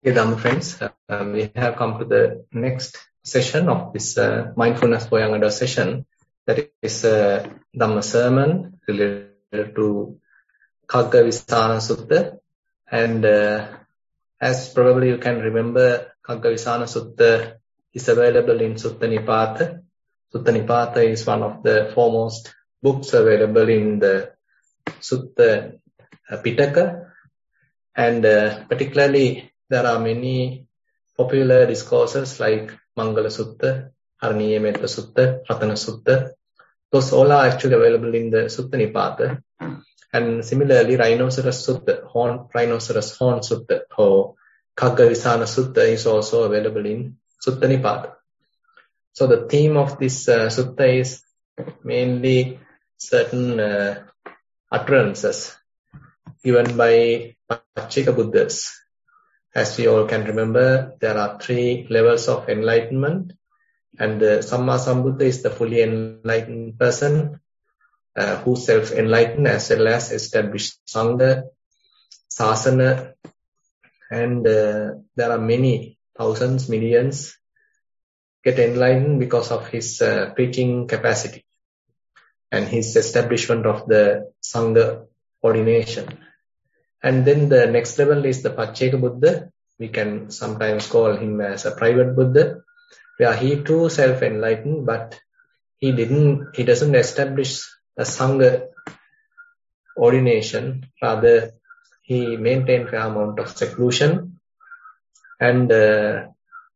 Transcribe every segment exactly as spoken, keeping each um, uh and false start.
Okay, Dhamma friends, uh, we have come to the next session of this uh, Mindfulness for Young Adults session. That is uh, Dhamma sermon related to Kaggavisana Sutta. And uh, as probably you can remember, Kaggavisana Sutta is available in Sutta Nipata. Sutta Nipata is one of the foremost books available in the Sutta Pitaka. And uh, particularly there are many popular discourses like Mangala Sutta, Haraniya Metta Sutta, Ratana Sutta. Those all are actually available in the Sutta Nipata. And similarly, Rhinoceros Sutta, horn, Rhinoceros Horn Sutta, or Kaggavisana Sutta is also available in Sutta Nipata. So the theme of this uh, sutta is mainly certain uh, utterances given by Pacceka Buddhas. As we all can remember, there are three levels of enlightenment, and the Samma Sambuddha is the fully enlightened person uh, who self-enlightened as well as established Sangha, Sasana, and uh, there are many thousands, millions get enlightened because of his uh, preaching capacity and his establishment of the Sangha ordination. And then the next level is the Pacceka Buddha. We can sometimes call him as a private Buddha, where he too self-enlightened, but he didn't, he doesn't establish a Sangha ordination. Rather, he maintained a amount of seclusion. And uh,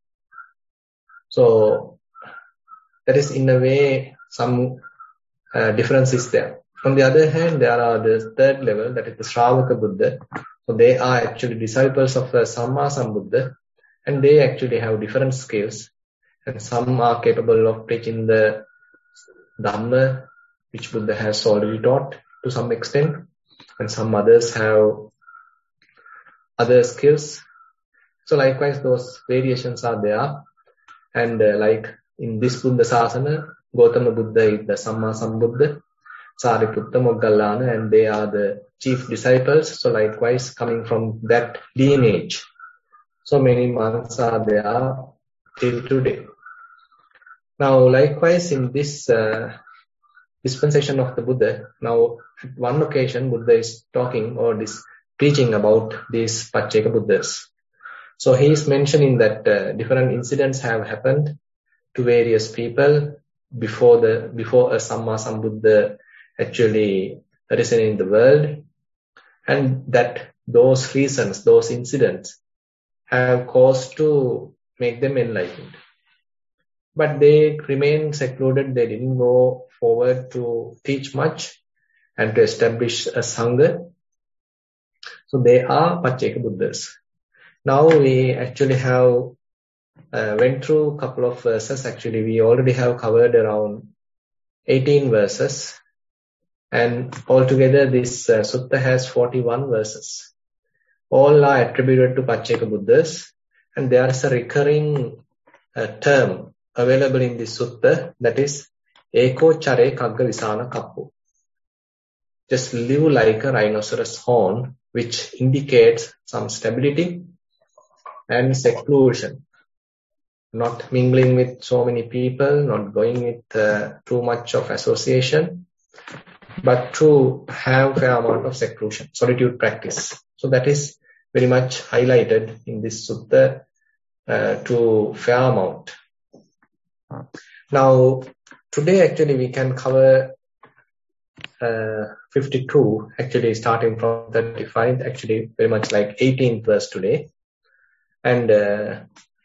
so that is in a way some uh, difference is there. On the other hand, there are the third level, that is the Shravaka Buddha. So they are actually disciples of the Samma Sambuddha, and they actually have different skills. And some are capable of preaching the Dhamma, which Buddha has already taught to some extent, and some others have other skills. So likewise, those variations are there. And uh, like in this Buddha Sasana, Gautama Buddha is the Samma Sambuddha, Sariputta, Moggallana, and they are the chief disciples. So likewise, coming from that lineage, so many monks are there till today. Now, likewise, in this uh, dispensation of the Buddha, now at one occasion, Buddha is talking or this preaching about these Pacceka Buddhas. So he is mentioning that uh, different incidents have happened to various people before the before a Samma Sambuddha actually arisen in the world, and that those reasons, those incidents have caused to make them enlightened. But they remain secluded, they didn't go forward to teach much and to establish a Sangha. So they are Pacceka Buddhas. Now we actually have uh, went through a couple of verses. Actually, we already have covered around eighteen verses. And altogether, this uh, sutta has forty-one verses. All are attributed to Pacceka Buddhas, and there is a recurring uh, term available in this sutta, that is Eko Chare Kaggavisana Kappu. Just live like a rhinoceros horn, which indicates some stability and seclusion. Not mingling with so many people, not going with uh, too much of association, but to have fair amount of seclusion, solitude practice. So that is very much highlighted in this sutta uh, to fair amount. Now, today actually we can cover uh, fifty-two, actually starting from thirty-five, actually very much like eighteenth verse today. And uh,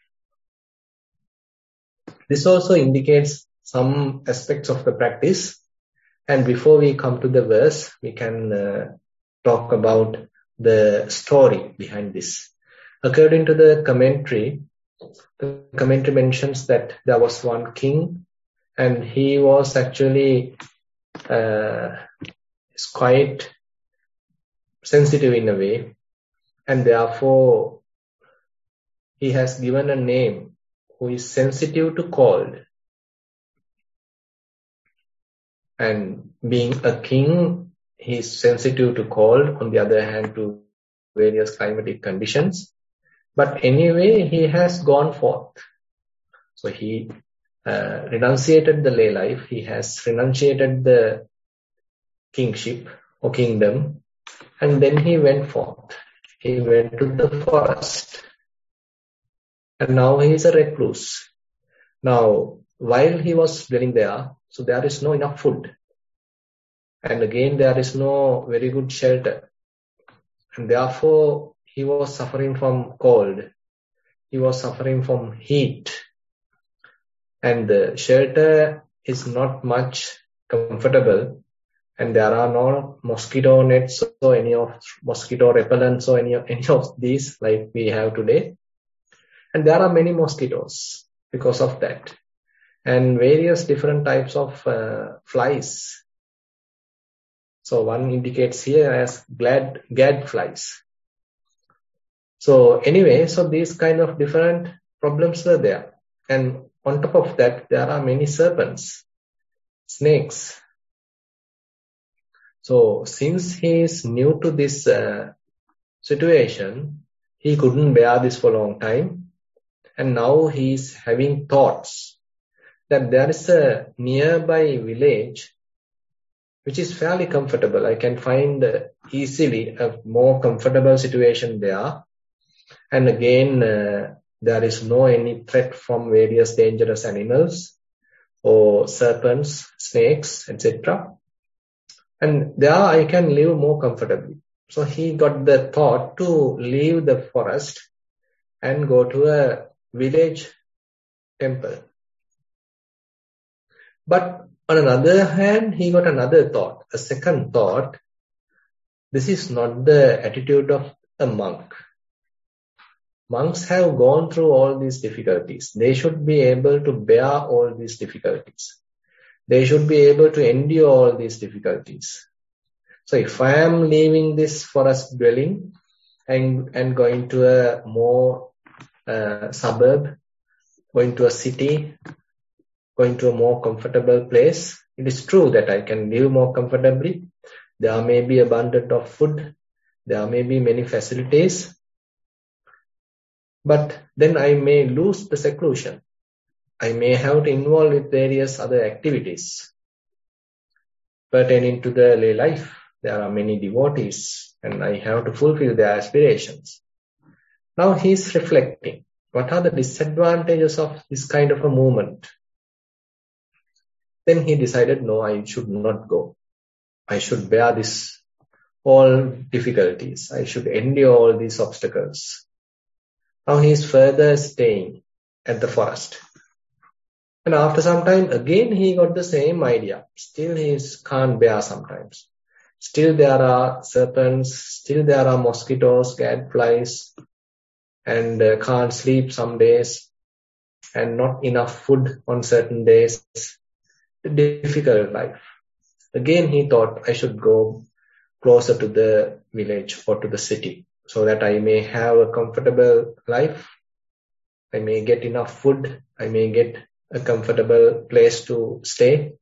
this also indicates some aspects of the practice. And before we come to the verse, we can uh, talk about the story behind this. According to the commentary, the commentary mentions that there was one king, and he was actually uh, is quite sensitive in a way, and therefore he has given a name who is sensitive to cold. And being a king, he is sensitive to cold, on the other hand to various climatic conditions. But anyway, he has gone forth. So he uh, renunciated the lay life. He has renunciated the kingship or kingdom. And then he went forth. He went to the forest. And now he is a recluse. Now, while he was dwelling there, so there is no enough food. And again, there is no very good shelter. And therefore, he was suffering from cold. He was suffering from heat. And the shelter is not much comfortable. And there are no mosquito nets or any of mosquito repellents or any of, any of these like we have today. And there are many mosquitoes because of that. And various different types of uh, flies. So one indicates here as glad, gad flies. So anyway, so these kind of different problems were there. And on top of that, there are many serpents, snakes. So since he is new to this uh, situation, he couldn't bear this for a long time. And now he is having thoughts that there is a nearby village which is fairly comfortable. I can find easily a more comfortable situation there. And again, uh, there is no any threat from various dangerous animals or serpents, snakes, et cetera. And there I can live more comfortably. So he got the thought to leave the forest and go to a village temple. But on another hand, he got another thought, a second thought. This is not the attitude of a monk. Monks have gone through all these difficulties. They should be able to bear all these difficulties. They should be able to endure all these difficulties. So if I am leaving this forest dwelling and, and going to a more uh, suburb, going to a city, going to a more comfortable place, it is true that I can live more comfortably. There may be abundance of food. There may be many facilities. But then I may lose the seclusion. I may have to involve with various other activities pertaining to the lay life. There are many devotees and I have to fulfill their aspirations. Now he is reflecting. What are the disadvantages of this kind of a movement? Then he decided, no, I should not go. I should bear this all difficulties. I should endure all these obstacles. Now he is further staying at the forest. And after some time, again he got the same idea. Still he is, can't bear sometimes. Still there are serpents, still there are mosquitoes, gadflies, and uh, can't sleep some days, and not enough food on certain days. Difficult life. Again he thought, I should go closer to the village or to the city so that I may have a comfortable life. I may get enough food. I may get a comfortable place to stay.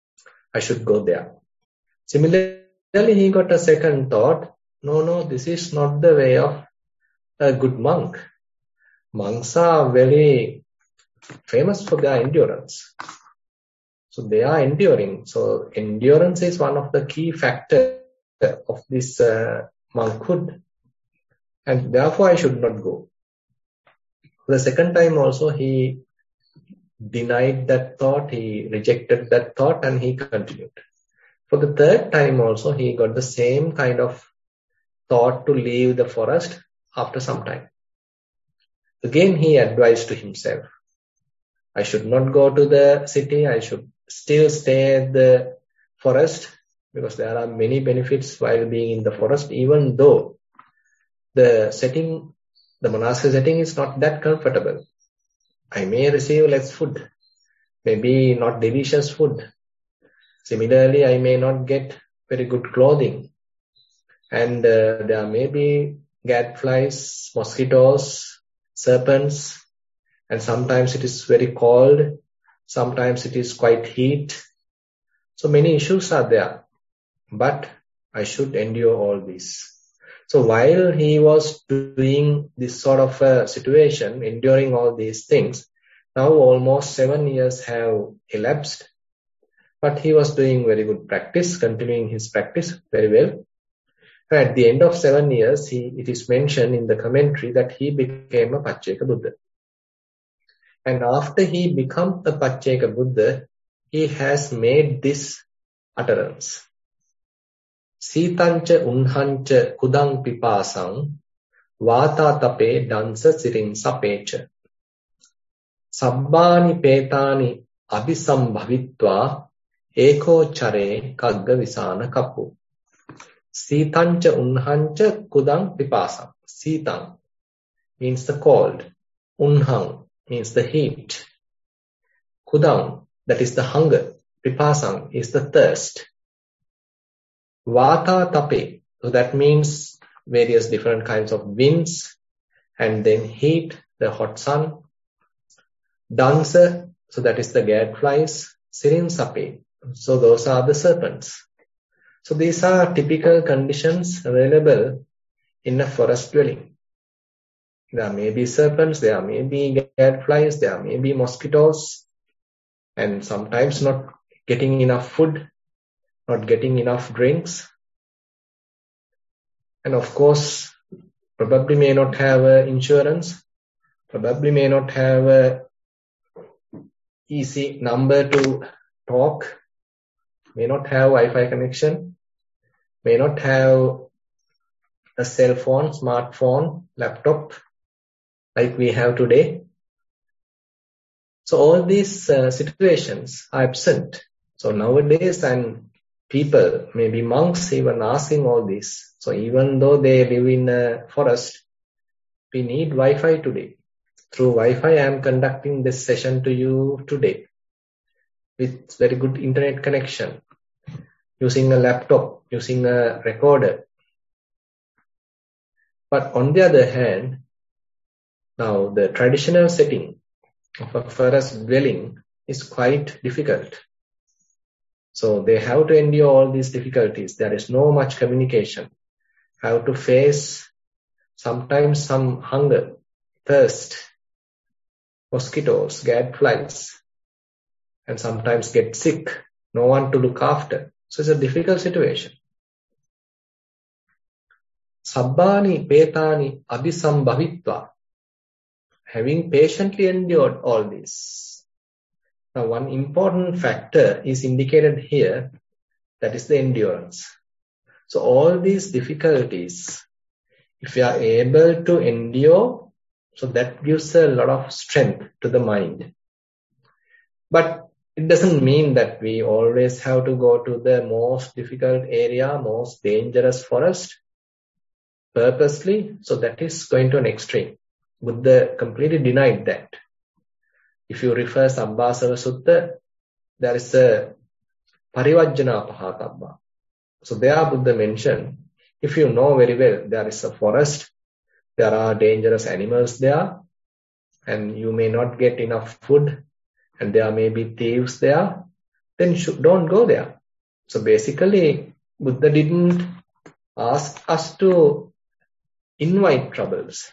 I should go there. Similarly, he got a second thought. No, no, this is not the way of a good monk. Monks are very famous for their endurance. So they are enduring. So endurance is one of the key factors of this uh, monkhood. And therefore I should not go. The second time also he denied that thought, he rejected that thought and he continued. For the third time also he got the same kind of thought to leave the forest after some time. Again he advised to himself, I should not go to the city, I should still stay at the forest because there are many benefits while being in the forest, even though the setting, the monastic setting is not that comfortable. I may receive less food, maybe not delicious food. Similarly, I may not get very good clothing. And uh, there may be gadflies, mosquitoes, serpents, and sometimes it is very cold. Sometimes it is quite heat. So many issues are there. But I should endure all these. So while he was doing this sort of a situation, enduring all these things, now almost seven years have elapsed, but he was doing very good practice, continuing his practice very well. At the end of seven years, he, it is mentioned in the commentary that he became a Pacceka Buddha. And after he became a Pacceka Buddha, he has made this utterance. Sitancha unhancha kudang pipasang vata tape dansa sirin sapecha. Sabbani petani abhisambhavitva eko chare kagga visana kapu. Sitancha unhancha kudang pipasang. Sitang means the cold. Unhang means the heat. Kudang, that is the hunger. Pipasang is the thirst. Vata tape, so that means various different kinds of winds, and then heat, the hot sun. Dansa, so that is the gadflies. Sirin sape, so those are the serpents. So these are typical conditions available in a forest dwelling. There may be serpents, there may be gadflies, there may be mosquitoes, and sometimes not getting enough food, not getting enough drinks. And of course, probably may not have uh, insurance, probably may not have a easy number to talk, may not have Wi-Fi connection, may not have a cell phone, smartphone, laptop like we have today. So all these uh, situations are absent. So nowadays, and people, maybe monks, even asking all this. So even though they live in a forest, we need Wi-Fi today. Through Wi-Fi, I am conducting this session to you today with very good internet connection, using a laptop, using a recorder. But on the other hand, now the traditional setting of a forest dwelling is quite difficult. So they have to endure all these difficulties. There is no much communication. Have to face sometimes some hunger, thirst, mosquitoes, gadflies, and sometimes get sick, no one to look after. So it's a difficult situation. Sabbani petani abhisambhavitva, having patiently endured all this. Now, one important factor is indicated here, that is the endurance. So all these difficulties, if we are able to endure, so that gives a lot of strength to the mind. But it doesn't mean that we always have to go to the most difficult area, most dangerous forest purposely. So that is going to an extreme. Buddha completely denied that. If you refer Sabbasava Sutta, there is a Parivajjana Pahatabba. So there Buddha mentioned, if you know very well, there is a forest, there are dangerous animals there, and you may not get enough food, and there may be thieves there, then should, don't go there. So basically, Buddha didn't ask us to invite troubles.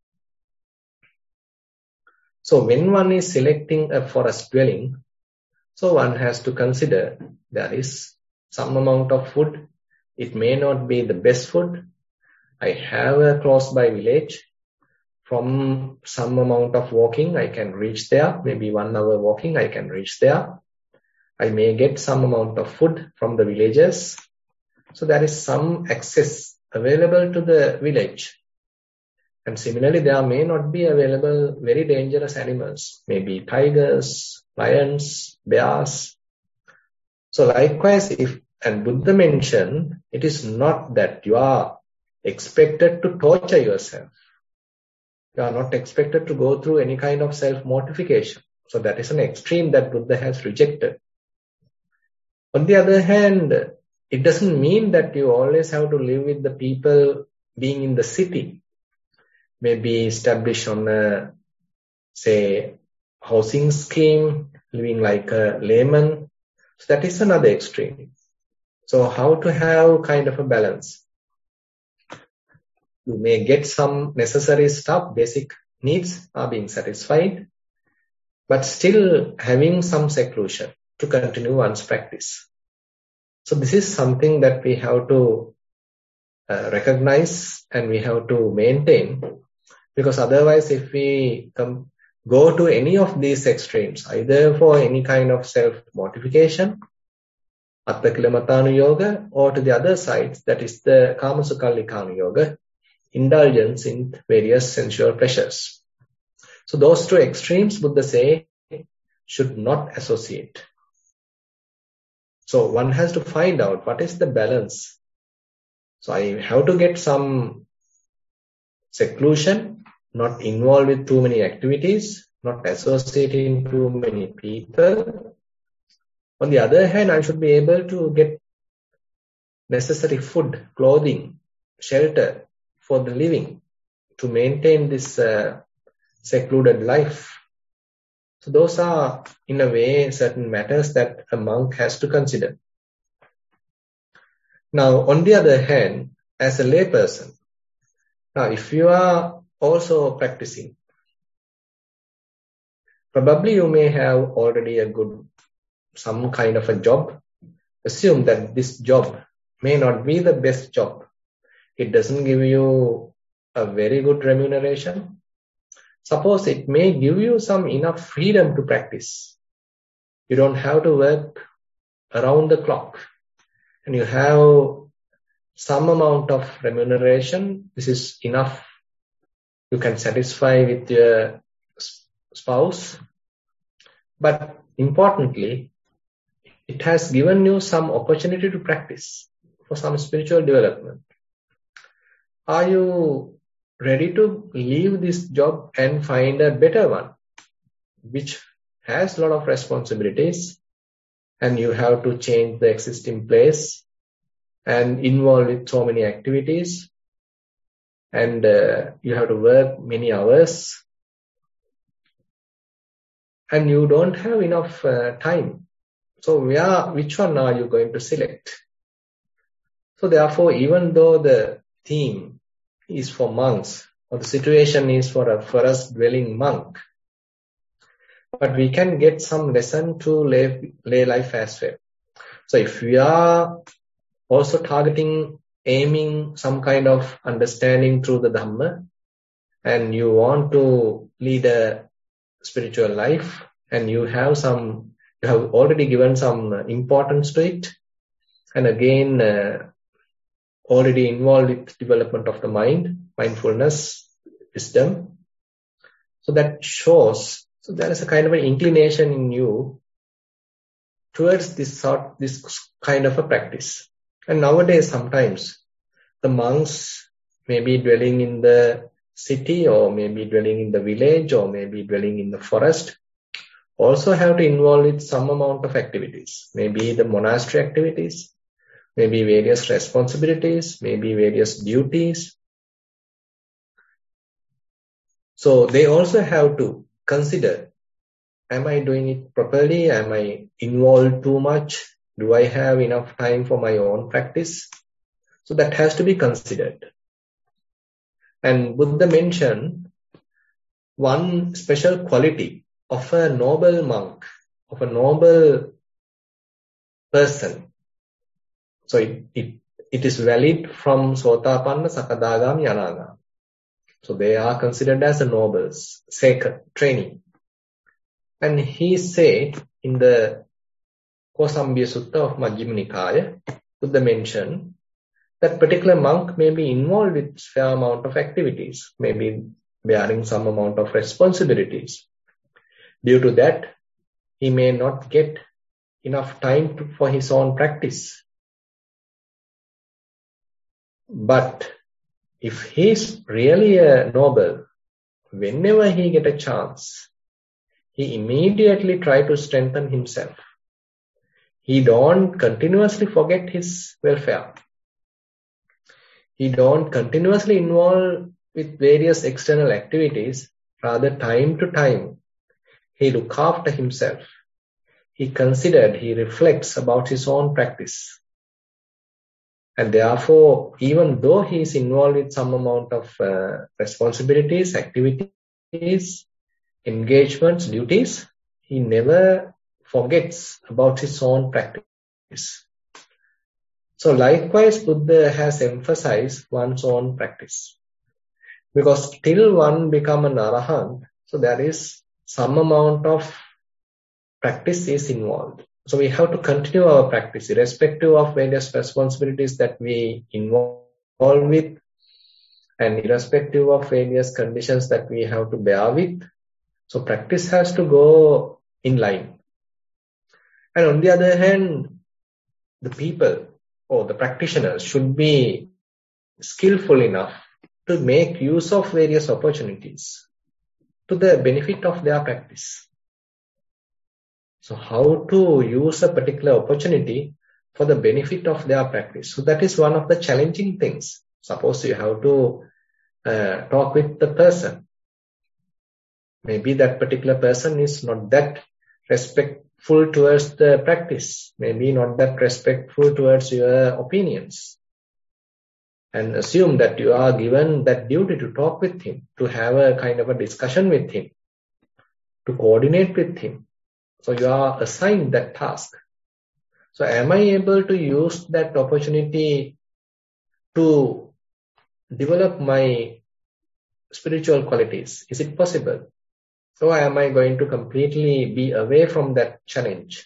So when one is selecting a forest dwelling, so one has to consider there is some amount of food. It may not be the best food. I have a close by village. From some amount of walking, I can reach there. Maybe one hour walking, I can reach there. I may get some amount of food from the villagers. So there is some access available to the village. And similarly, there may not be available very dangerous animals, maybe tigers, lions, bears. So likewise, if, and Buddha mentioned, it is not that you are expected to torture yourself. You are not expected to go through any kind of self-mortification. So that is an extreme that Buddha has rejected. On the other hand, it doesn't mean that you always have to live with the people being in the city. Maybe establish on a, say, housing scheme, living like a layman. So that is another extreme. So how to have kind of a balance? You may get some necessary stuff, basic needs are being satisfied, but still having some seclusion to continue one's practice. So this is something that we have to uh, recognize and we have to maintain, because otherwise if we come, go to any of these extremes, either for any kind of self-mortification, Atthakilamattanu yoga, or to the other side, that is the Kamasukhallikkhana yoga, indulgence in various sensual pleasures. So those two extremes, Buddha say, should not associate. So one has to find out what is the balance. So I have to get some seclusion, not involved with too many activities, not associating too many people. On the other hand, I should be able to get necessary food, clothing, shelter for the living to maintain this uh, secluded life. So those are, in a way, certain matters that a monk has to consider. Now, on the other hand, as a layperson, now if you are also practicing, probably you may have already a good, some kind of a job. Assume that this job may not be the best job. It doesn't give you a very good remuneration. Suppose it may give you some enough freedom to practice. You don't have to work around the clock. And you have some amount of remuneration. This is enough. You can satisfy with your spouse. But importantly, it has given you some opportunity to practice for some spiritual development. Are you ready to leave this job and find a better one, which has a lot of responsibilities, and you have to change the existing place and involve with so many activities, and uh, you have to work many hours, and you don't have enough uh, time. So where, which one are you going to select? So therefore, even though the theme is for monks, or the situation is for a forest dwelling monk, but we can get some lesson to lay, lay life as well. So if we are also targeting, aiming some kind of understanding through the Dhamma, and you want to lead a spiritual life, and you have some, you have already given some importance to it, and again uh, already involved with development of the mind, mindfulness, wisdom. So that shows, so there is a kind of an inclination in you towards this sort, this kind of a practice. And nowadays, sometimes the monks may be dwelling in the city, or maybe dwelling in the village, or maybe dwelling in the forest, also have to involve with some amount of activities, maybe the monastery activities, maybe various responsibilities, maybe various duties. So they also have to consider, am I doing it properly? Am I involved too much? Do I have enough time for my own practice? So that has to be considered. And Buddha mentioned one special quality of a noble monk, of a noble person. So it, it, it is valid from Sotapanna, Sakadagami, Anagami. So they are considered as the nobles, sacred training. And he said in the Kosambhiya Sutta of Majjhima Nikaya, Buddha mentioned that particular monk may be involved with fair amount of activities, maybe bearing some amount of responsibilities. Due to that, he may not get enough time to, for his own practice. But if he is really a noble, whenever he get a chance, he immediately try to strengthen himself. He don't continuously forget his welfare. He don't continuously involve with various external activities. Rather, time to time, he look after himself. He considered, he reflects about his own practice. And therefore, even though he is involved with some amount of uh, responsibilities, activities, engagements, duties, he never forgets about his own practice. So likewise, Buddha has emphasized one's own practice. Because till one become an arahant, so there is some amount of practice is involved. So we have to continue our practice irrespective of various responsibilities that we involve with and irrespective of various conditions that we have to bear with. So practice has to go in line. And on the other hand, the people or the practitioners should be skillful enough to make use of various opportunities to the benefit of their practice. So how to use a particular opportunity for the benefit of their practice. So that is one of the challenging things. Suppose you have to uh, talk with the person. Maybe that particular person is not that respectful towards the practice. Maybe not that respectful towards your opinions. And assume that you are given that duty to talk with him, to have a kind of a discussion with him, to coordinate with him. So you are assigned that task. So am I able to use that opportunity to develop my spiritual qualities? Is it possible? Or am I going to completely be away from that challenge?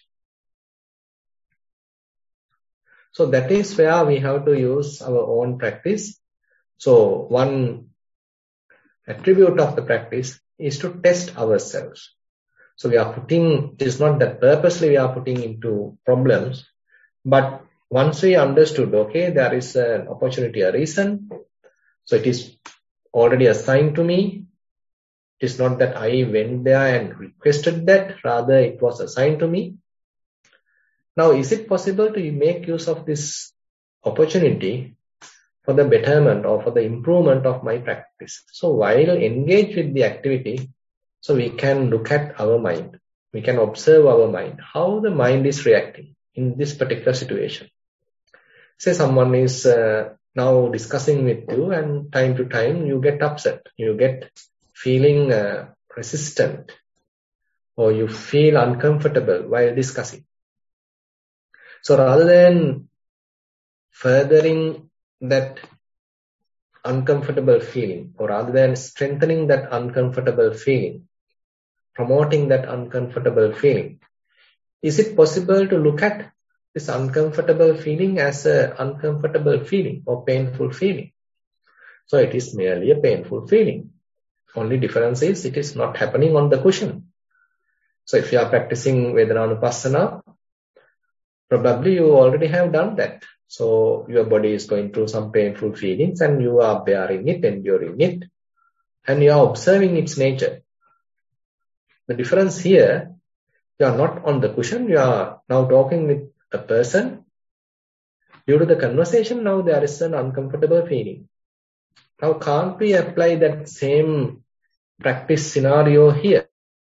So that is where we have to use our own practice. So one attribute of the practice is to test ourselves. So we are putting, it is not that purposely we are putting into problems, but once we understood, okay, there is an opportunity, a reason, so it is already assigned to me. It is not that I went there and requested that, rather it was assigned to me. Now, is it possible to make use of this opportunity for the betterment or for the improvement of my practice? So while engaged with the activity, so we can look at our mind. We can observe our mind, how the mind is reacting in this particular situation. Say someone is uh, now discussing with you and time to time you get upset. You get feeling uh, resistant or you feel uncomfortable while discussing. So rather than furthering that uncomfortable feeling or rather than strengthening that uncomfortable feeling, promoting that uncomfortable feeling, is it possible to look at this uncomfortable feeling as an uncomfortable feeling or painful feeling? So it is merely a painful feeling. Only difference is it is not happening on the cushion. So if you are practicing Vedananupassana, probably you already have done that. So your body is going through some painful feelings and you are bearing it, enduring it, and you are observing its nature. The difference here, you are not on the cushion, you are now talking with a person. Due to the conversation, now there is an uncomfortable feeling. Now can't we apply that same practice scenario here?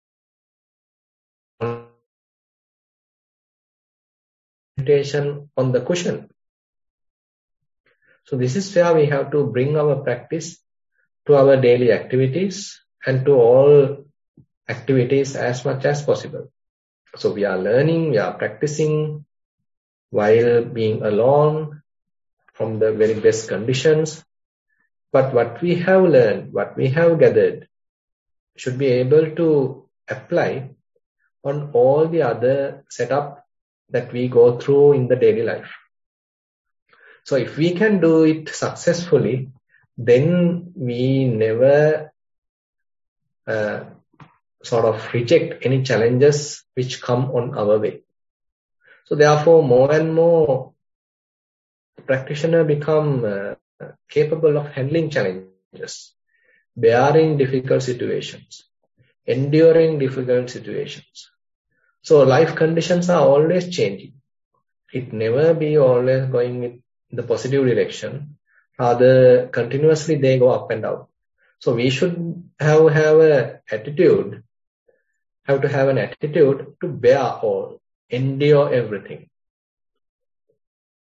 Meditation on the cushion. So this is where we have to bring our practice to our daily activities and to all activities as much as possible. So we are learning, we are practicing while being alone from the very best conditions. But what we have learned, what we have gathered, should be able to apply on all the other setup that we go through in the daily life. So if we can do it successfully, then we never uh, sort of reject any challenges which come on our way. So therefore, more and more practitioner become uh, capable of handling challenges, bearing difficult situations, enduring difficult situations. So life conditions are always changing. It never be always going with the positive direction. Rather, continuously they go up and down. So we should have, have a attitude, have to have an attitude to bear all, endure everything.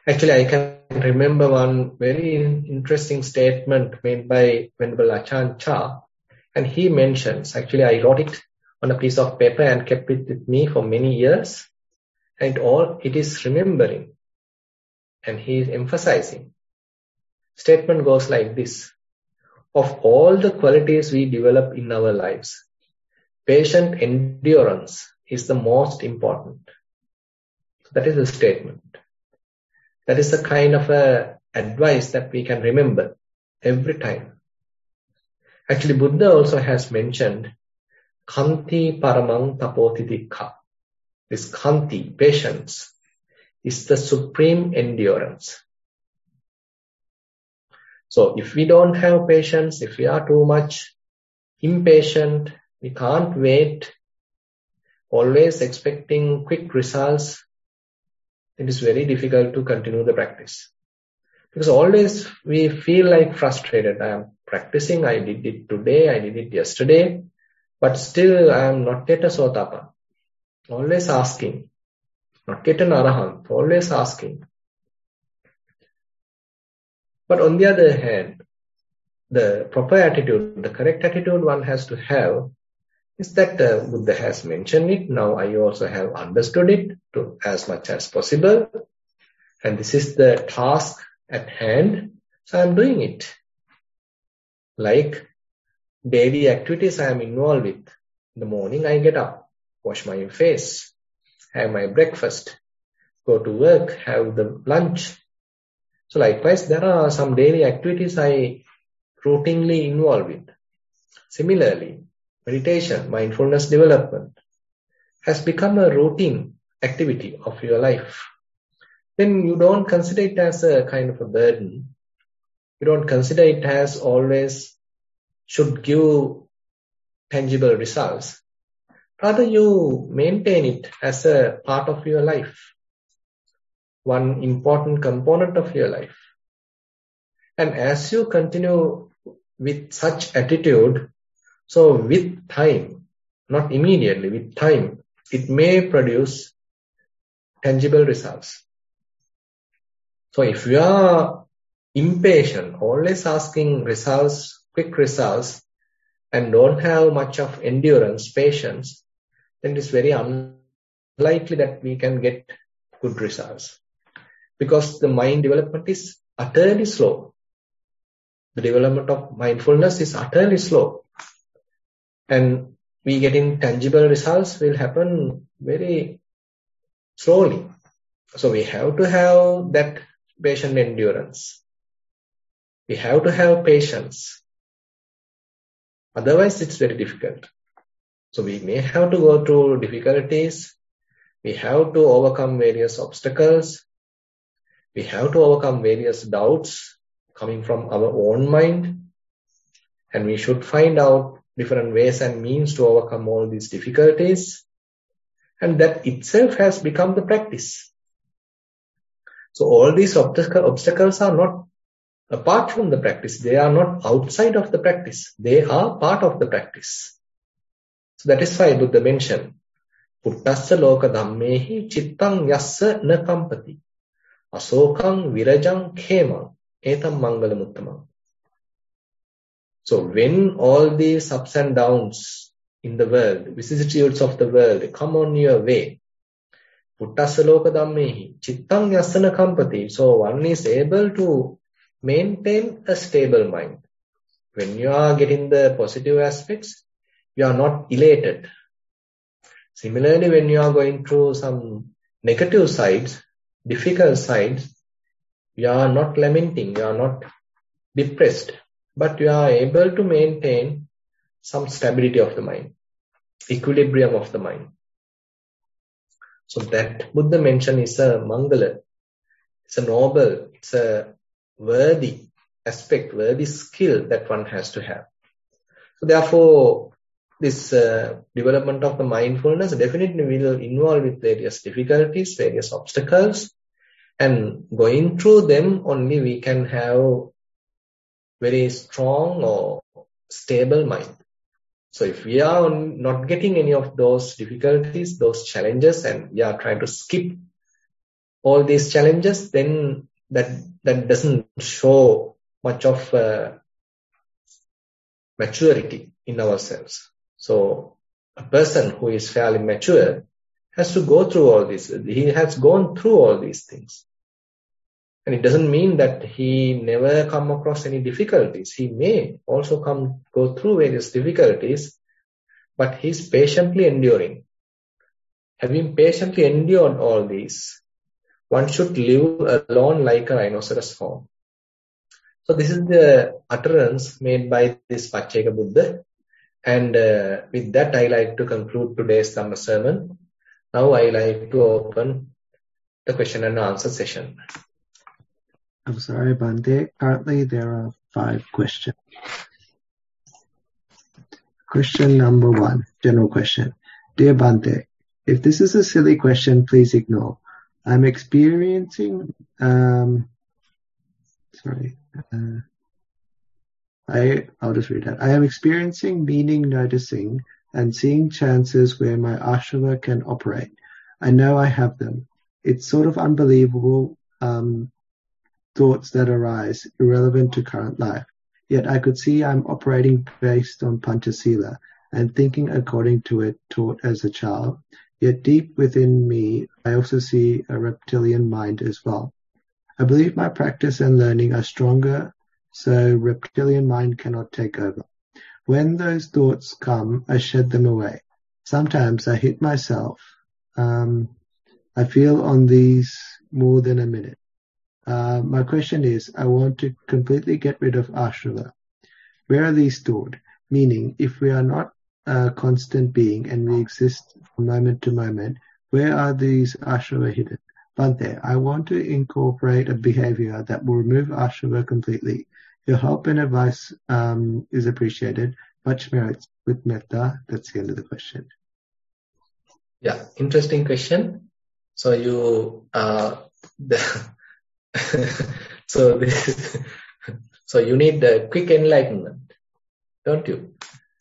Actually, I can remember one very interesting statement made by Venerable Achan Chah, and he mentions, actually I wrote it on a piece of paper and kept it with me for many years, and it all it is remembering, and he is emphasizing. Statement goes like this: of all the qualities we develop in our lives, patient endurance is the most important. That is the statement. That is the kind of a advice that we can remember every time. Actually, Buddha also has mentioned Khanti Paramang Tapotitikha. This Khanti, patience, is the supreme endurance. So if we don't have patience, if we are too much impatient, we can't wait, always expecting quick results, it is very difficult to continue the practice. Because always we feel like frustrated. I am practicing, I did it today, I did it yesterday, but still I am not yet a Sotapan. Always asking, not yet an Arahant, always asking. But on the other hand, the proper attitude, the correct attitude one has to have is that uh, Buddha has mentioned it. Now I also have understood it to as much as possible. And this is the task at hand. So I am doing it. Like daily activities I am involved with. In the morning I get up, wash my face, have my breakfast, go to work, have the lunch. So likewise, there are some daily activities I routinely involved with. Similarly, meditation, mindfulness development has become a routine activity of your life. Then you don't consider it as a kind of a burden. You don't consider it as always should give tangible results. Rather, you maintain it as a part of your life, one important component of your life. And as you continue with such attitude, so with time, not immediately, with time, it may produce tangible results. So if you are impatient, always asking results, quick results, and don't have much of endurance, patience, then it is very unlikely that we can get good results. Because the mind development is utterly slow. The development of mindfulness is utterly slow. And we getting tangible results will happen very slowly. So we have to have that patient endurance. We have to have patience. Otherwise, it's very difficult. So we may have to go through difficulties. We have to overcome various obstacles. We have to overcome various doubts coming from our own mind. And we should find out different ways and means to overcome all these difficulties. And that itself has become the practice. So all these obstacles are not apart from the practice. They are not outside of the practice. They are part of the practice. So that is why Buddha mentioned, Puttassa loka dhammehi chittang yassa na kampati. Asokang virajang khemang etam mangalamuttamang. So when all these ups and downs in the world, vicissitudes of the world come on your way, Puttassa loka dhammehi chittang yassa na kampati. So one is able to maintain a stable mind. When you are getting the positive aspects, you are not elated. Similarly, when you are going through some negative sides, difficult sides, you are not lamenting, you are not depressed, but you are able to maintain some stability of the mind, equilibrium of the mind. So that Buddha mentioned is a mangala, it's a noble, it's a worthy aspect, worthy skill that one has to have. So therefore, this uh, development of the mindfulness definitely will involve with various difficulties, various obstacles, and going through them only we can have very strong or stable mind. So if we are not getting any of those difficulties, those challenges, and we are trying to skip all these challenges, then that that doesn't show much of uh, maturity in ourselves. So a person who is fairly mature has to go through all this. He has gone through all these things. And it doesn't mean that he never come across any difficulties. He may also come go through various difficulties, but he's patiently enduring. Having patiently endured all these, one should live alone like a rhinoceros horn. So this is the utterance made by this Pacceka Buddha. And uh, with that, I like to conclude today's Dhamma sermon. Now I like to open the question and answer session. I'm sorry, Bhante. Currently, there are five questions. Question number one, general question. Dear Bhante, if this is a silly question, please ignore. I'm experiencing, um, sorry, uh, I, I'll just read that. I am experiencing meaning noticing and seeing chances where my ashrava can operate. I know I have them. It's sort of unbelievable, um, thoughts that arise, irrelevant to current life. Yet I could see I'm operating based on Panchasila and thinking according to it taught as a child. Yet deep within me, I also see a reptilian mind as well. I believe my practice and learning are stronger, so reptilian mind cannot take over. When those thoughts come, I shed them away. Sometimes I hit myself. Um, I feel on these more than a minute. Uh, my question is, I want to completely get rid of ashrava. Where are these stored? Meaning, if we are not a constant being and we exist from moment to moment, where are these ashrava hidden? Bhante, I want to incorporate a behavior that will remove ashrava completely. Your help and advice um, is appreciated. Much merit with metta. That's the end of the question. Yeah, interesting question. So you, uh, the so this, so you need a quick enlightenment, don't you?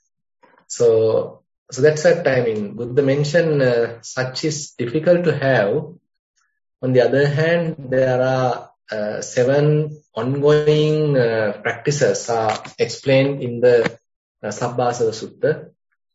So, so that's a timing. Buddha mentioned uh, such is difficult to have. On the other hand, there are uh, seven ongoing uh, practices are explained in the uh, Sabbasava Sutta.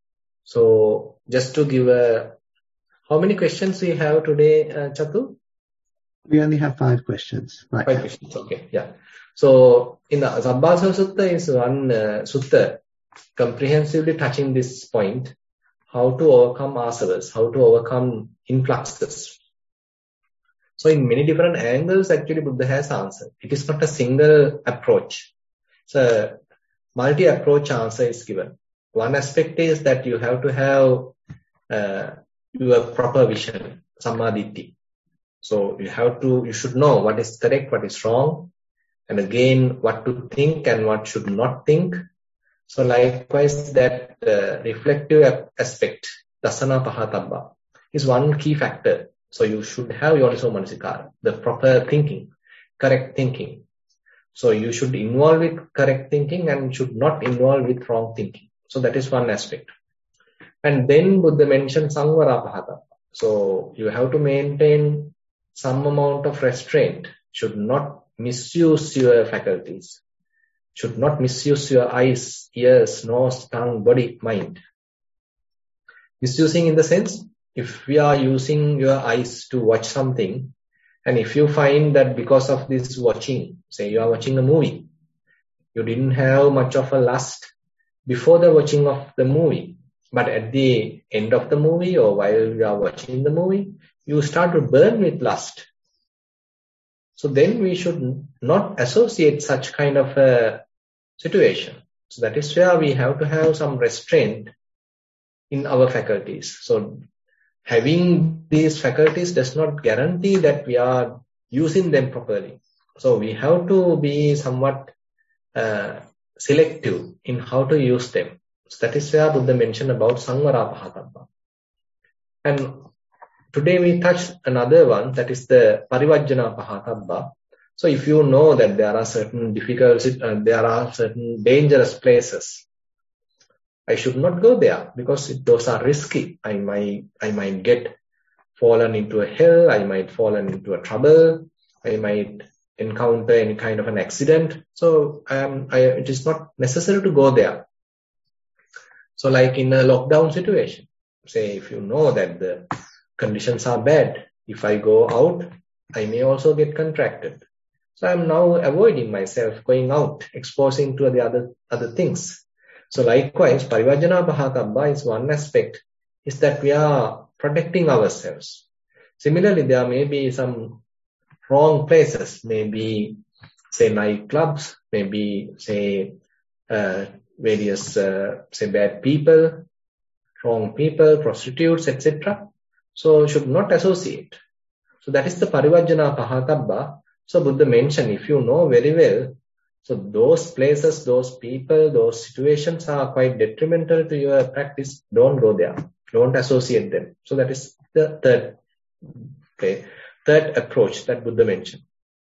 So, just to give a, how many questions we have today, uh, Chatu? We only have five questions. Right. Five questions, okay, yeah. So, in the Sabbasava Sutta is one uh, sutta comprehensively touching this point, how to overcome asavas, how to overcome influxes. So, in many different angles, actually, Buddha has answered. It is not a single approach. So, multi-approach answer is given. One aspect is that you have to have uh, your proper vision, samadhi. So you have to, you should know what is correct, what is wrong, and again, what to think and what should not think. So likewise, that uh, reflective aspect, dasana pahatabba, is one key factor. So you should have yoniso manasikara, the proper thinking, correct thinking. So you should involve with correct thinking and should not involve with wrong thinking. So that is one aspect. And then Buddha mentioned samvara pahatabba. So you have to maintain some amount of restraint, should not misuse your faculties, should not misuse your eyes, ears, nose, tongue, body, mind. Misusing in the sense, if we are using your eyes to watch something, and if you find that because of this watching, say you are watching a movie, you didn't have much of a lust before the watching of the movie, but at the end of the movie or while you are watching the movie, you start to burn with lust. So then we should not associate such kind of a situation. So that is where we have to have some restraint in our faculties. So having these faculties does not guarantee that we are using them properly. So we have to be somewhat uh, selective in how to use them. So that is where Buddha mentioned about samvara pahatabba. And today we touch another one, that is the parivajjana pahatabba. So if you know that there are certain difficulties, uh, there are certain dangerous places, I should not go there because those are risky. I might, I might get fallen into a hell, I might fallen into a trouble, I might encounter any kind of an accident. So um, I, it is not necessary to go there. So like in a lockdown situation, say if you know that the conditions are bad, if I go out, I may also get contracted. So I'm now avoiding myself going out, exposing to the other, other things. So likewise, Parivajjana Pahatabba is one aspect, is that we are protecting ourselves. Similarly, there may be some wrong places, maybe say nightclubs, maybe say uh, various uh, say bad people, wrong people, prostitutes, et cetera. So should not associate. So that is the Parivajjana Pahatabba. So Buddha mentioned, if you know very well, so those places, those people, those situations are quite detrimental to your practice, don't go there. Don't associate them. So that is the third, okay, third approach that Buddha mentioned.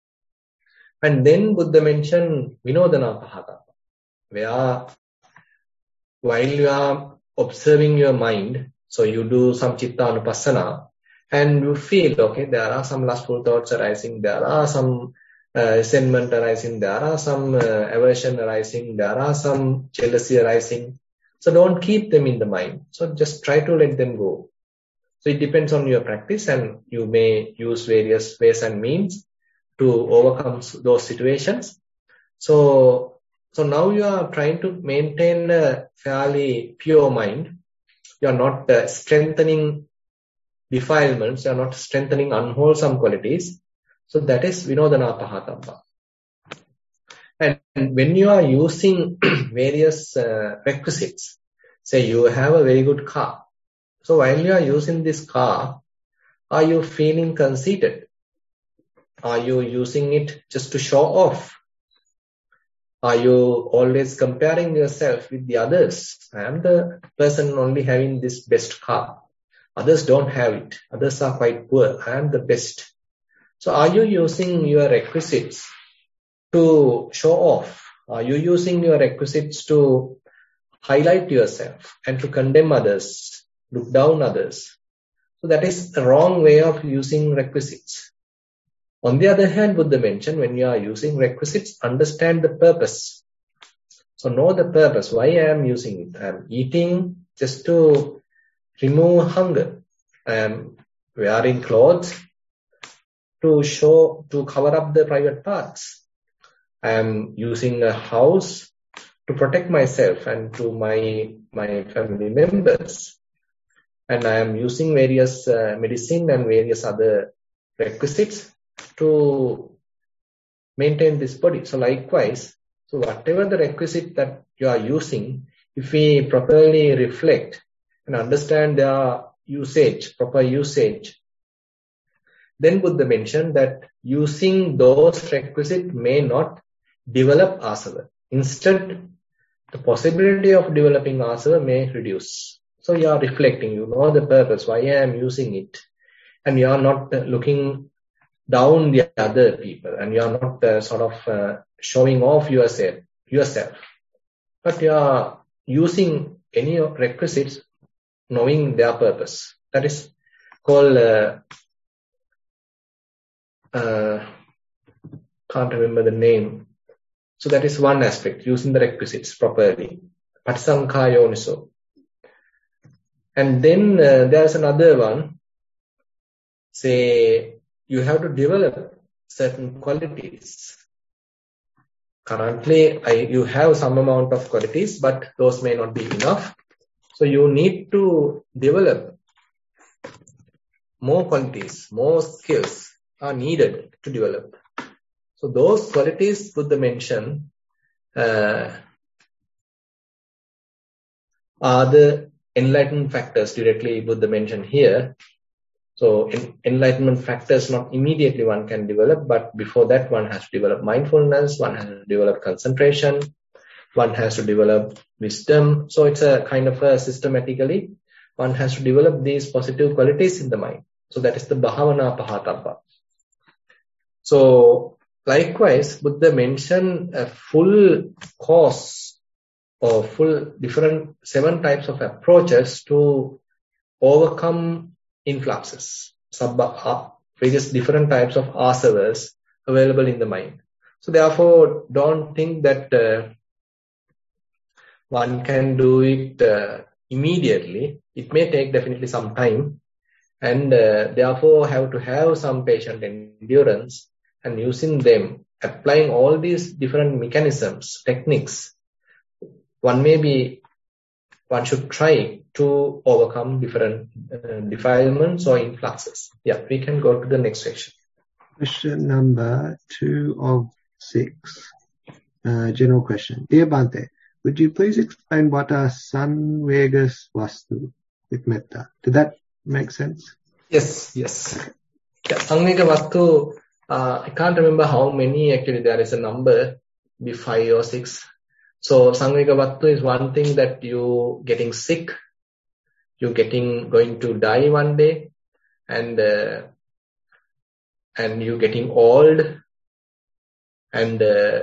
And then Buddha mentioned Vinodana Pahatabba, where while you are observing your mind, so you do some Chitta Anupassana, and you feel, okay, there are some lustful thoughts arising, there are some uh, resentment arising, there are some uh, aversion arising, there are some jealousy arising. So don't keep them in the mind. So just try to let them go. So it depends on your practice, and you may use various ways and means to overcome those situations. So, so now you are trying to maintain a fairly pure mind. You are not uh, strengthening defilements, you are not strengthening unwholesome qualities. So that is Vinodana Pahatabba. And when you are using various uh, requisites, say you have a very good car. So while you are using this car, are you feeling conceited? Are you using it just to show off? Are you always comparing yourself with the others? I am the person only having this best car. Others don't have it. Others are quite poor. I am the best. So are you using your requisites to show off? Are you using your requisites to highlight yourself and to condemn others, look down others? So that is a wrong way of using requisites. On the other hand, Buddha mentioned, when you are using requisites, understand the purpose. So know the purpose, why I am using it. I am eating just to remove hunger. I am wearing clothes to show, to cover up the private parts. I am using a house to protect myself and to my, my family members. And I am using various uh, medicine and various other requisites to maintain this body. So likewise, so whatever the requisite that you are using, if we properly reflect and understand their usage, proper usage, then Buddha mentioned that using those requisites may not develop asava. Instead, the possibility of developing asava may reduce. So you are reflecting, you know the purpose, why I am using it. And you are not uh, looking down the other people, and you are not uh, sort of uh, showing off yourself, yourself. But you are using any requisites knowing their purpose. That is called, uh, uh, can't remember the name. So that is one aspect, using the requisites properly. Patisankha yoniso. And then uh, there's another one, say, you have to develop certain qualities. Currently, I, you have some amount of qualities, but those may not be enough. So you need to develop more qualities, more skills are needed to develop. So those qualities Buddha mentioned uh, are the enlightenment factors directly Buddha mentioned here. So in, enlightenment factors not immediately one can develop, but before that one has to develop mindfulness, one has to develop concentration, one has to develop wisdom. So it's a kind of a systematically, one has to develop these positive qualities in the mind. So that is the Bhavana Pahatabba. So likewise, Buddha mentioned a full course or full different seven types of approaches to overcome influxes. sub, uh, various different types of asavas available in the mind. So therefore, don't think that uh, one can do it uh, immediately. It may take definitely some time, and uh, therefore have to have some patient endurance, and using them, applying all these different mechanisms, techniques, one may be, one should try to overcome different uh, defilements or influxes. Yeah, we can go to the next section. Question number two of six. Uh, general question. Dear Bhante, would you please explain what are Samvegas Vastu with metta? Did that make sense? Yes, yes. Yeah, Samvega Vastu, uh, I can't remember how many, actually there is a number, be five or six. So Samvega Vastu is one thing that you getting sick, you getting, going to die one day, and uh, and you getting old, and uh,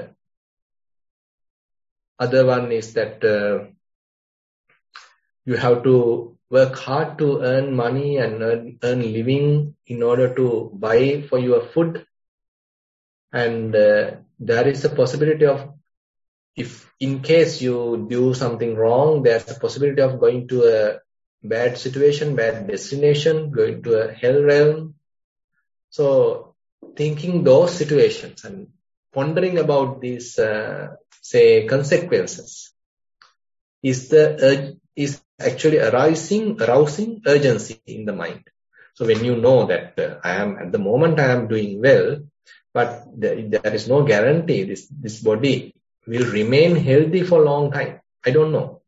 other one is that uh, you have to work hard to earn money and earn, earn living in order to buy for your food. And uh, there is a possibility of, if in case you do something wrong, there's a possibility of going to a bad situation, bad destination, going to a hell realm. So thinking those situations and pondering about these, uh, say, consequences is the is actually arising, arousing urgency in the mind. So when you know that uh, I am at the moment I am doing well, but there, there is no guarantee this this body will remain healthy for a long time. I don't know.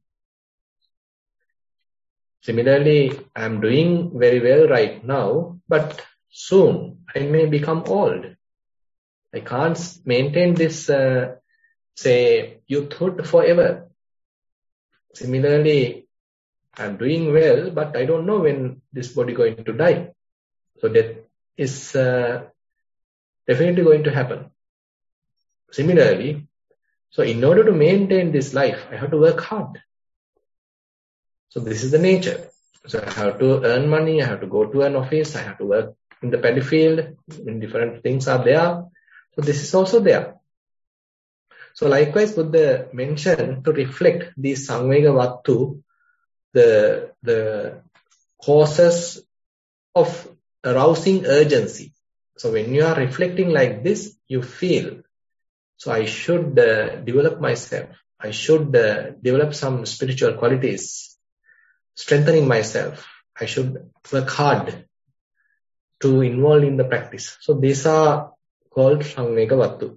Similarly, I am doing very well right now, but soon I may become old. I can't maintain this, uh, say, youthhood forever. Similarly, I'm doing well, but I don't know when this body is going to die. So death is uh, definitely going to happen. Similarly, so in order to maintain this life, I have to work hard. So this is the nature. So I have to earn money, I have to go to an office, I have to work in the paddy field, in different things are there. So this is also there. So likewise, Buddha mentioned to reflect these Samvega Vattu, the, the causes of arousing urgency. So when you are reflecting like this, you feel, so I should uh, develop myself. I should uh, develop some spiritual qualities, strengthening myself. I should work hard to involve in the practice. So these are called Samvega Vattu.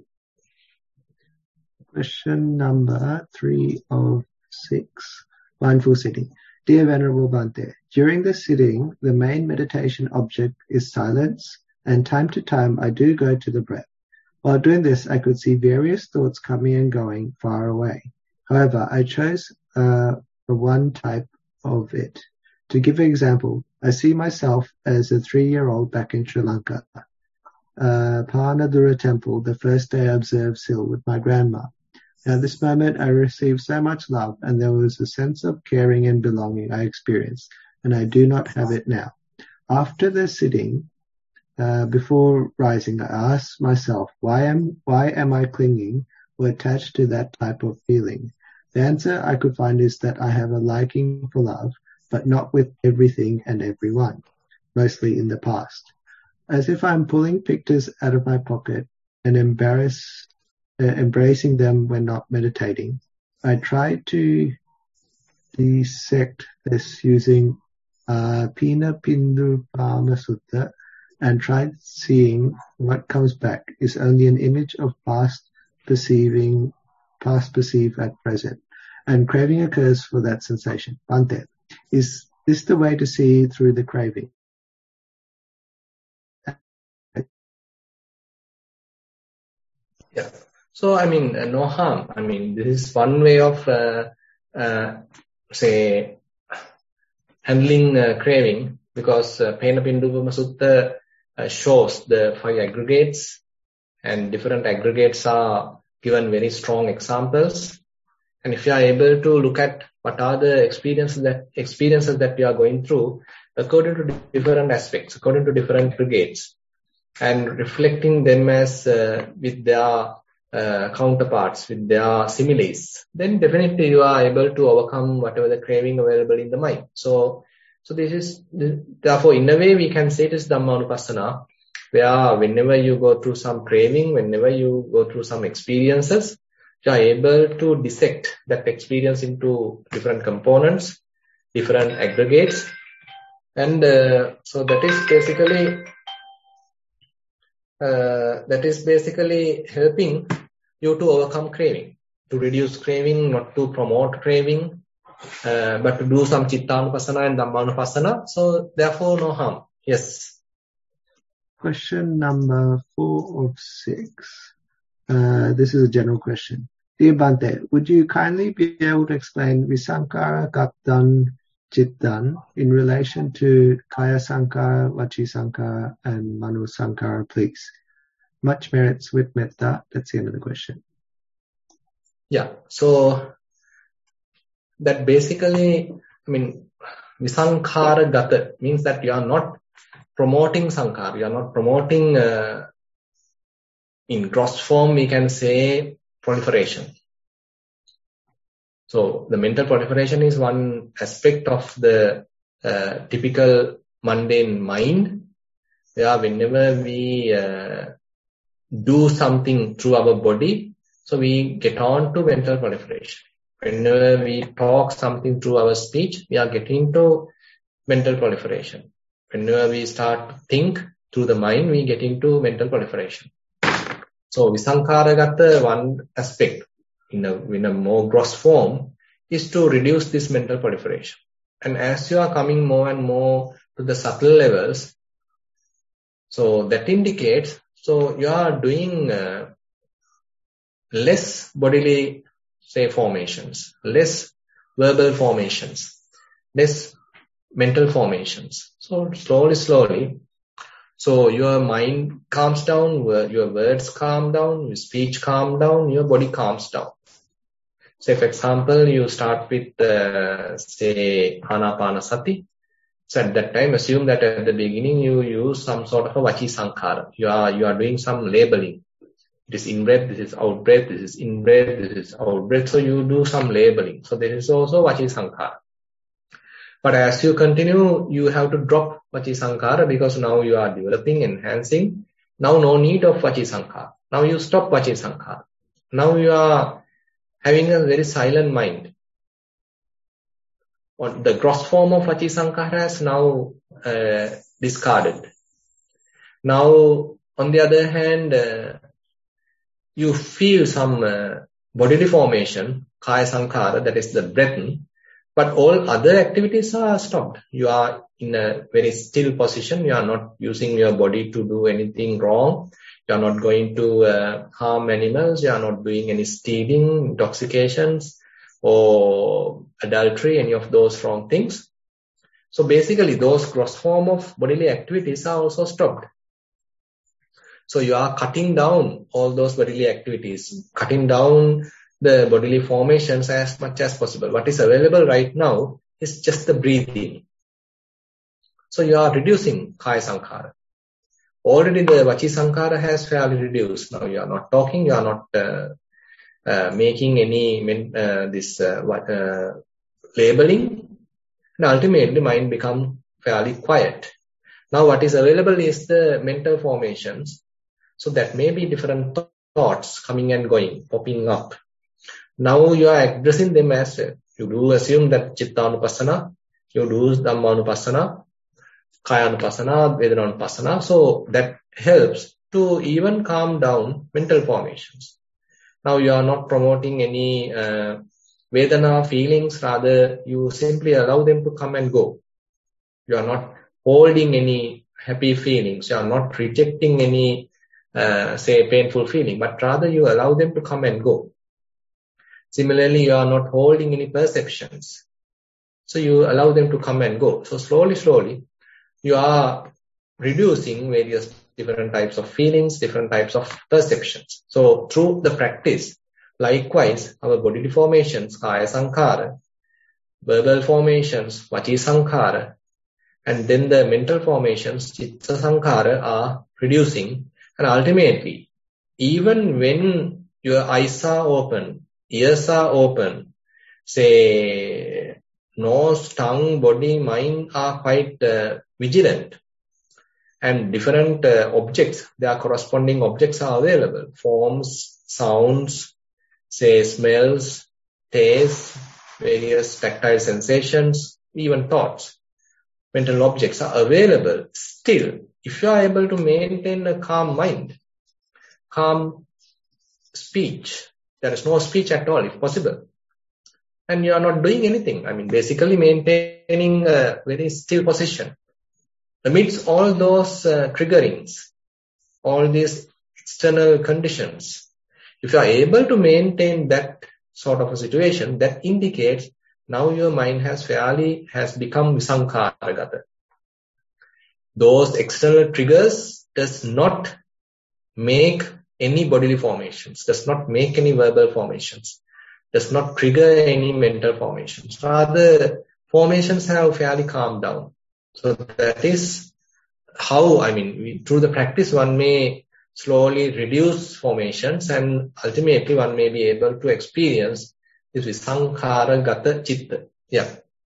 Question number three of six. Mindful sitting. Dear Venerable Bhante, during the sitting, the main meditation object is silence, and time to time I do go to the breath. While doing this, I could see various thoughts coming and going far away. However, I chose uh, the one type of it. To give an example, I see myself as a three-year-old back in Sri Lanka. Uh, Pahanadura Temple, the first day I observed Sil with my grandma. At this moment, I received so much love, and there was a sense of caring and belonging I experienced, and I do not have it now. After the sitting, uh, before rising, I asked myself, why am why am I clinging or attached to that type of feeling? The answer I could find is that I have a liking for love, but not with everything and everyone, mostly in the past. As if I'm pulling pictures out of my pocket and embarrassed Uh, embracing them when not meditating. I tried to dissect this using uh, Pina Pindupama Sutta and tried seeing what comes back is only an image of past perceiving, past perceived at present, and craving occurs for that sensation. Bhante, is this the way to see through the craving? Yeah. So, I mean, uh, no harm. I mean, this is one way of, uh, uh, say, handling uh, craving, because uh, Pena Pindupama Sutta uh, shows the five aggregates, and different aggregates are given very strong examples. And if you are able to look at What are the experiences that experiences that we are going through according to different aspects, according to different brigades, and reflecting them as uh, with their uh, counterparts, with their similes, then definitely you are able to overcome whatever the craving available in the mind. So, so this is therefore in a way we can say it is Dhammanupassana, where whenever you go through some craving, whenever you go through some experiences, you are able to dissect that experience into different components, different aggregates, and uh, so that is basically uh, that is basically helping you to overcome craving, to reduce craving, not to promote craving, uh, but to do some Chittanupassana and Dhammanupassana. So therefore, no harm. Yes. Question number four of six. Uh, this is a general question. Dear Bhante, would you kindly be able to explain Visankhara, Gattan, Chittan in relation to Kaya Sankhara, Vachi Sankhara, and Mano Sankhara, please? Much merits with metta. That's the end of the question. Yeah. So that basically, I mean, Visankhara Gata means that you are not promoting Sankhara. You are not promoting, uh, in gross form, we can say proliferation. So the mental proliferation is one aspect of the uh, typical mundane mind, where whenever we uh, do something through our body, so we get on to mental proliferation. Whenever we talk something through our speech, we are getting to mental proliferation. Whenever we start to think through the mind, we get into mental proliferation. So Visankharagata, one aspect in a, in a more gross form, is to reduce this mental proliferation. And as you are coming more and more to the subtle levels, so that indicates, so you are doing uh, less bodily, say, formations, less verbal formations, less mental formations. So slowly, slowly, so your mind calms down, your words calm down, your speech calm down, your body calms down. Say, for example, you start with, uh, say, Anapanasati. So at that time, assume that at the beginning you use some sort of a Vachi Sankhara. You are, you are doing some labeling. It is in-breath, this is out-breath, this is in-breath, this is out-breath. So you do some labeling. So there is also Vachi Sankhara. But as you continue, you have to drop Vachi Sankhara because now you are developing, enhancing. Now no need of Vachi Sankhara. Now you stop Vachi Sankhara. Now you are having a very silent mind. The gross form of Vachi Sankhara is now uh, discarded. Now, on the other hand, uh, you feel some uh, bodily formation, Kaya Sankhara, that is the breath, but all other activities are stopped. You are in a very still position. You are not using your body to do anything wrong. You are not going to uh, harm animals. You are not doing any stealing, intoxications, or adultery, any of those wrong things. So basically, those gross form of bodily activities are also stopped. So you are cutting down all those bodily activities, cutting down the bodily formations as much as possible. What is available right now is just the breathing. So you are reducing Kaya Sankhara. Already the Vachi Sankhara has fairly reduced. Now you are not talking, you are not uh, uh, making any uh, this uh, uh, labeling, and ultimately mind become fairly quiet. Now what is available is the mental formations. So that may be different th- thoughts coming and going, popping up. Now you are addressing them as well. You do assume that Chittanupassana, you do Dhammanupassana, Kayanupassana, Vedananupassana. So that helps to even calm down mental formations. Now you are not promoting any uh, Vedana feelings, rather you simply allow them to come and go. You are not holding any happy feelings. You are not rejecting any, uh, say, painful feeling, but rather you allow them to come and go. Similarly, you are not holding any perceptions. So you allow them to come and go. So slowly, slowly, you are reducing various different types of feelings, different types of perceptions. So through the practice, likewise, our body deformations, Kaya Sankhara, verbal formations, vaci sankhara, and then the mental formations, chitta sankhara, are reducing. And ultimately, even when your eyes are open, ears are open, say nose, tongue, body, mind are quite uh, vigilant, and different uh, objects, their corresponding objects are available. Forms, sounds, say smells, tastes, various tactile sensations, even thoughts, mental objects are available. Still, if you are able to maintain a calm mind, calm speech, there is no speech at all if possible, and you are not doing anything. I mean, basically maintaining a very still position. Amidst all those uh, triggerings, all these external conditions, if you are able to maintain that sort of a situation, that indicates now your mind has fairly, has become visankharagata. Those external triggers does not make any bodily formations, does not make any verbal formations, does not trigger any mental formations. Rather, formations have fairly calmed down. So that is how, I mean, we, through the practice, one may slowly reduce formations, and ultimately one may be able to experience this visankhara-gata chitta. Yeah.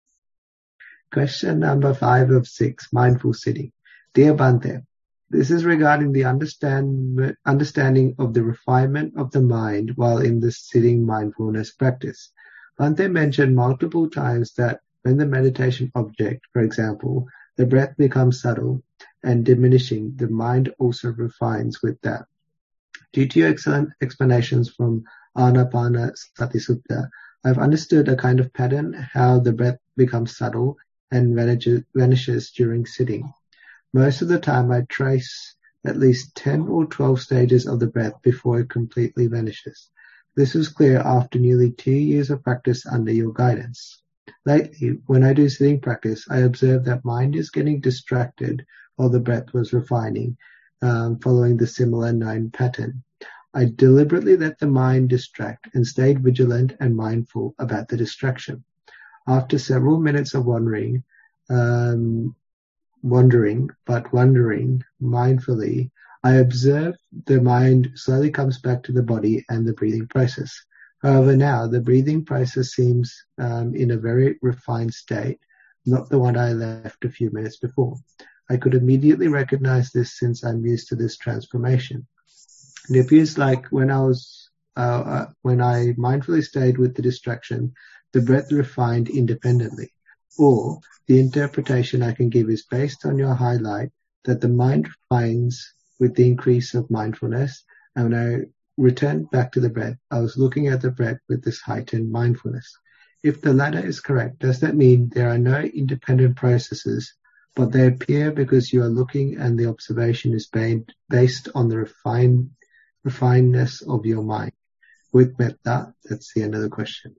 Question number five of six, mindful sitting. Dear Bhante, this is regarding the understand, understanding of the refinement of the mind while in the sitting mindfulness practice. Bhante mentioned multiple times that when the meditation object, for example, the breath becomes subtle and diminishing, the mind also refines with that. Due to your excellent explanations from Anapanasati Sutta, I've understood a kind of pattern how the breath becomes subtle and vanishes, vanishes during sitting. Most of the time I trace at least ten or twelve stages of the breath before it completely vanishes. This was clear after nearly two years of practice under your guidance. Lately, when I do sitting practice, I observe that mind is getting distracted while the breath was refining, um, following the similar known pattern. I deliberately let the mind distract and stayed vigilant and mindful about the distraction. After several minutes of wandering, um, wandering, but wondering mindfully, I observe the mind slowly comes back to the body and the breathing process. However, now the breathing process seems um, in a very refined state, not the one I left a few minutes before. I could immediately recognize this since I'm used to this transformation. It appears like when I was, uh, uh, when I mindfully stayed with the distraction, the breath refined independently. Or the interpretation I can give is based on your highlight that the mind refines with the increase of mindfulness, and when I returned back to the breath, I was looking at the breath with this heightened mindfulness. If the latter is correct, does that mean there are no independent processes, but they appear because you are looking and the observation is based on the refined, refinedness of your mind? With metta, that's the end of the question.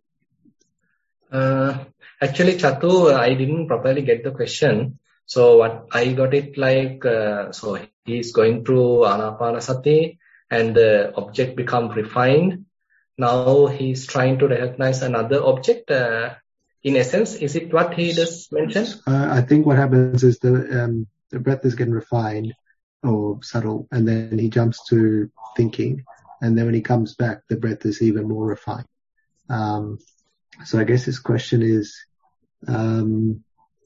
Uh, actually, Chatu, I didn't properly get the question. So what I got it like, uh, so he's going through Anapanasati and the object become refined. Now he's trying to recognize another object. Uh, in essence, is it what he just mentioned? Uh, I think what happens is the, um, the breath is getting refined or subtle, and then he jumps to thinking. And then when he comes back, the breath is even more refined. Um, So I guess this question is, um,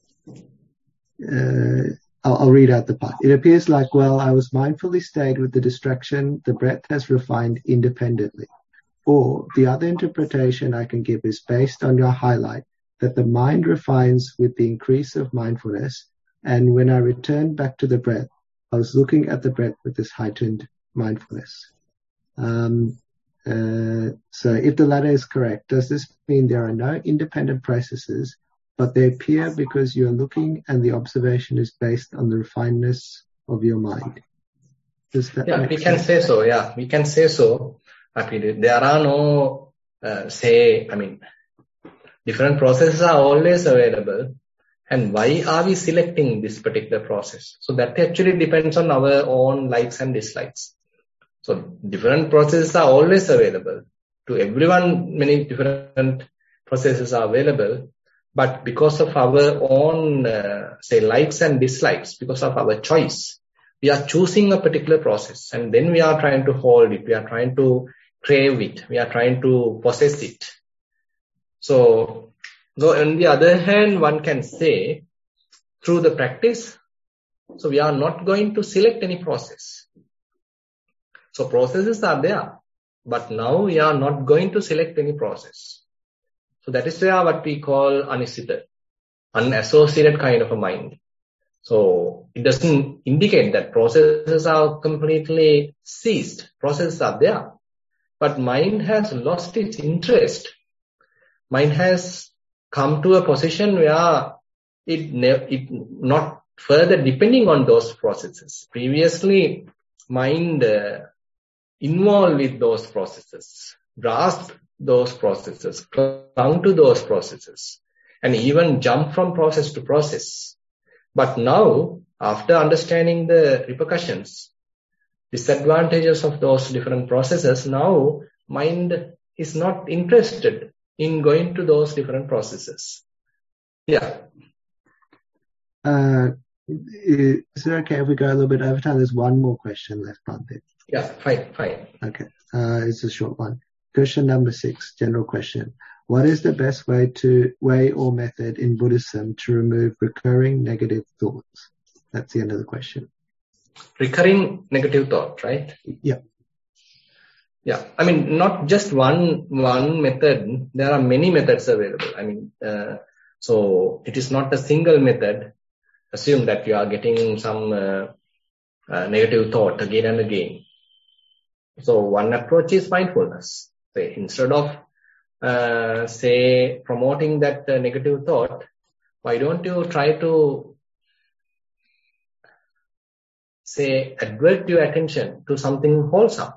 uh, I'll, I'll read out the part. It appears like, well, I was mindfully stayed with the distraction, the breath has refined independently. Or the other interpretation I can give is based on your highlight that the mind refines with the increase of mindfulness. And when I returned back to the breath, I was looking at the breath with this heightened mindfulness. Um, Uh, so if the latter is correct, does this mean there are no independent processes, but they appear because you are looking and the observation is based on the refinedness of your mind? Does that yeah, make we sense? can say so. Yeah, we can say so. There are no, uh, say, I mean, different processes are always available. And why are we selecting this particular process? So that actually depends on our own likes and dislikes. So different processes are always available. To everyone, many different processes are available. But because of our own, uh, say, likes and dislikes, because of our choice, we are choosing a particular process, and then we are trying to hold it, we are trying to crave it, we are trying to possess it. So, so on the other hand, one can say, through the practice, so we are not going to select any process. So processes are there, but now we are not going to select any process. So that is where what we call anisita, unassociated kind of a mind. So it doesn't indicate that processes are completely ceased. Processes are there, but mind has lost its interest. Mind has come to a position where it, ne- it not further depending on those processes. Previously, mind uh, involved with those processes, grasped those processes, clung to those processes, and even jump from process to process. But now, after understanding the repercussions, disadvantages of those different processes, now mind is not interested in going to those different processes. Yeah. Uh, is it okay if we go a little bit over time? There's one more question left, Bhante. Yeah, fine, fine. Okay, uh, it's a short one. Question number six, general question. What is the best way to way or method in Buddhism to remove recurring negative thoughts? That's the end of the question. Recurring negative thought, right? Yeah. Yeah. I mean, not just one one method. There are many methods available. I mean, uh, so it is not a single method. Assume that you are getting some uh, uh, negative thought again and again. So one approach is mindfulness. Say, instead of uh, say promoting that uh, negative thought, why don't you try to say advert your attention to something wholesome?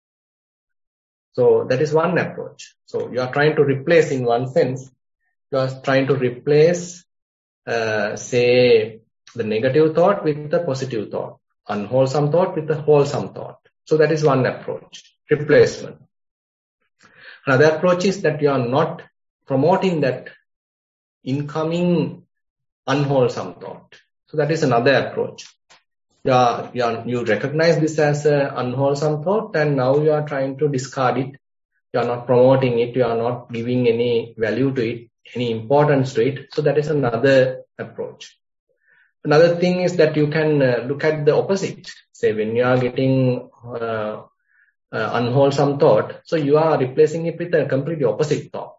So that is one approach. So you are trying to replace, in one sense, you are trying to replace, uh, say, the negative thought with the positive thought, unwholesome thought with the wholesome thought. So that is one approach, replacement. Another approach is that you are not promoting that incoming unwholesome thought. So that is another approach. You, are, you, are, you recognize this as an unwholesome thought, and now you are trying to discard it. You are not promoting it. You are not giving any value to it, any importance to it. So that is another approach. Another thing is that you can uh, look at the opposite. Say when you are getting uh, uh, unwholesome thought, so you are replacing it with a completely opposite thought.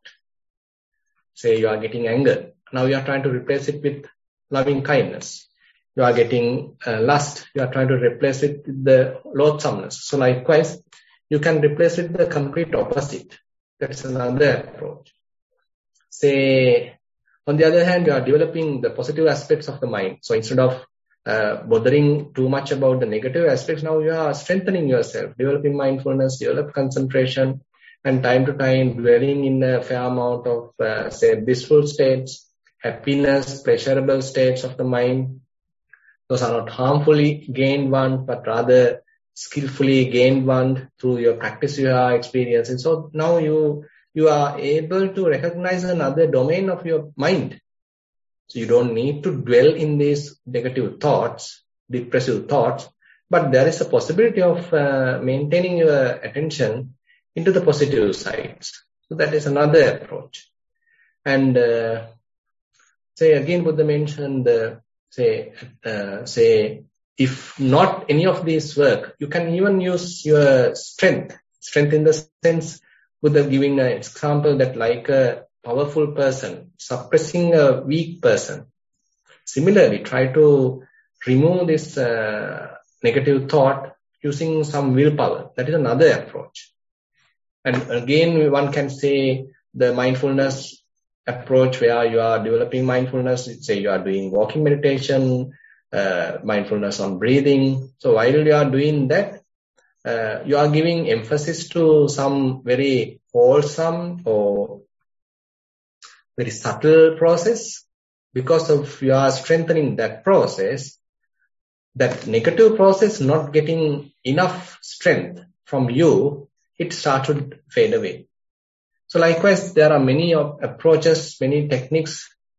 Say you are getting anger. Now you are trying to replace it with loving kindness. You are getting uh, lust. You are trying to replace it with the loathsomeness. So likewise, you can replace it with the complete opposite. That's another approach. Say, on the other hand, you are developing the positive aspects of the mind. So instead of uh, bothering too much about the negative aspects, now you are strengthening yourself, developing mindfulness, develop concentration, and time to time dwelling in a fair amount of, uh, say, blissful states, happiness, pleasurable states of the mind. Those are not harmfully gained one, but rather skillfully gained one through your practice you are experiencing. So now you you are able to recognize another domain of your mind. So you don't need to dwell in these negative thoughts, depressive thoughts, but there is a possibility of uh, maintaining your attention into the positive sides. So that is another approach. And uh, say again, Buddha mentioned uh, Say, uh, say, if not any of these work, you can even use your strength. Strength in the sense, Buddha giving an example that like a powerful person suppressing a weak person. Similarly, try to remove this uh, negative thought using some willpower. That is another approach. And again, one can say the mindfulness approach where you are developing mindfulness, say you are doing walking meditation, uh, mindfulness on breathing. So while you are doing that, uh, you are giving emphasis to some very wholesome or very subtle process. Because of you are strengthening that process, that negative process not getting enough strength from you, it starts to fade away. So likewise, there are many approaches, many techniques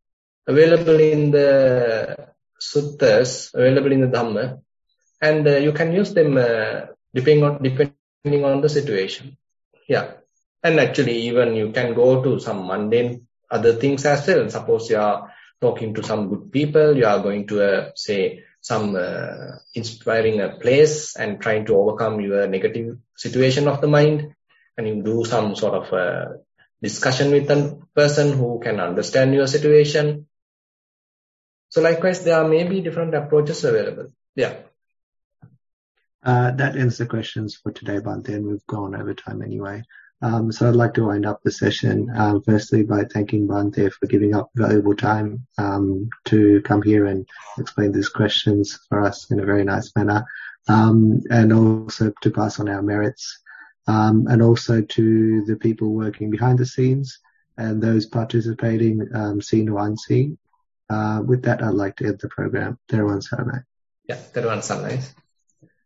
available in the suttas, available in the Dhamma, and uh, you can use them uh, depending on depending on the situation. Yeah, and actually even you can go to some mundane other things as well. Suppose you are talking to some good people, you are going to uh, say some uh, inspiring a place and trying to overcome your negative situation of the mind, and you do some sort of uh, discussion with a person who can understand your situation. So likewise, there are maybe different approaches available. Yeah. Uh, that ends the questions for today, Bhante, and we've gone over time anyway. Um, so I'd like to wind up the session, um, firstly by thanking Bhante for giving up valuable time um, to come here and explain these questions for us in a very nice manner, um, and also to pass on our merits, um, and also to the people working behind the scenes and those participating, um, seen or unseen. Uh, with that, I'd like to end the program. Teruvan Saranai. Yeah, Teruvan Saranai.